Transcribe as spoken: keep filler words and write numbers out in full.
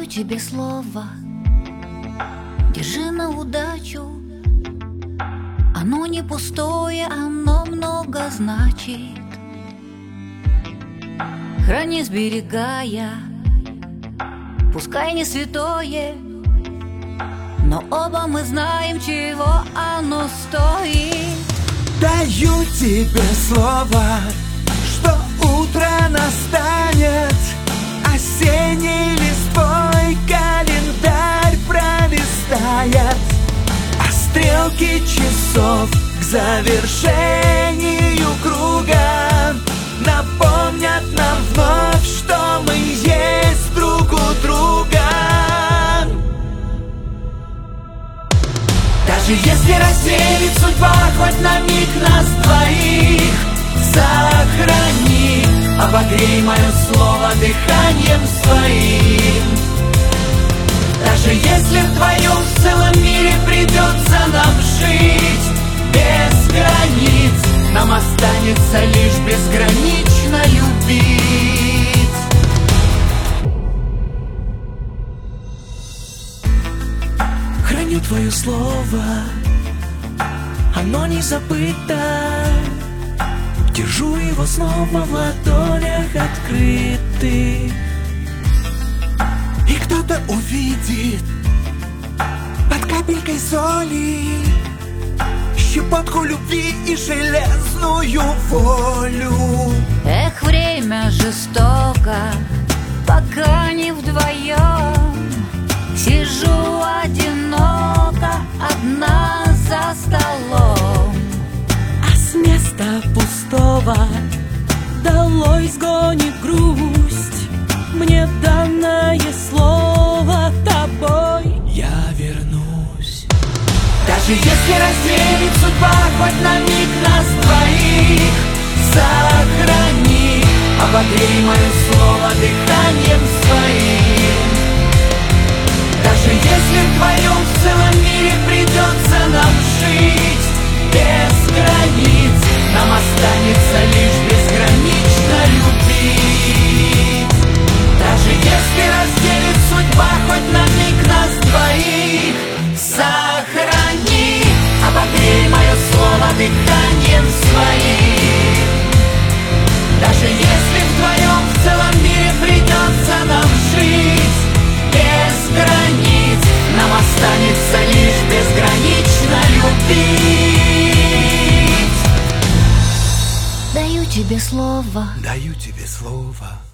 Даю тебе слово, держи на удачу. Оно не пустое, оно много значит. Храни, сберегая, пускай не святое, но оба мы знаем, чего оно стоит. Даю тебе слово, что утро настанет, осенний листвой календарь пролистает, а стрелки часов к завершению круга напомнят нам вновь, что мы есть друг у друга. Даже если разделит судьба хоть на миг нас двоих, сохрани, обогрей мое слово дыханием своим. Даже если вдвоем в целом мире придется нам жить без границ, нам останется лишь безгранично любить. Храню твое слово, оно не забыто. Держу его снова в ладонях открытых. И кто-то увидит под капелькой соли щепотку любви и железную волю. Эх, время жестоко, пока не вдвоем. Сижу одиноко, одна за столом. А с места пустого долой сгонит грусть. Мне данное слово, тобой я вернусь. Даже если разделит судьба хоть на миг нас двоих, сохрани, обогрей мое слово дыханием своим. Даже если вдвоем в целом мире придется нам жить без границ, нам останется лишь безгранично любить. Даже если разделит судьба хоть на миг нас двоих, сохрани, обогрей мое слово дыханием своим. Даже если вдвоем в целом мире придется нам жить без границ, нам останется лишь безгранично любить. Даю тебе слово, Даю тебе слово,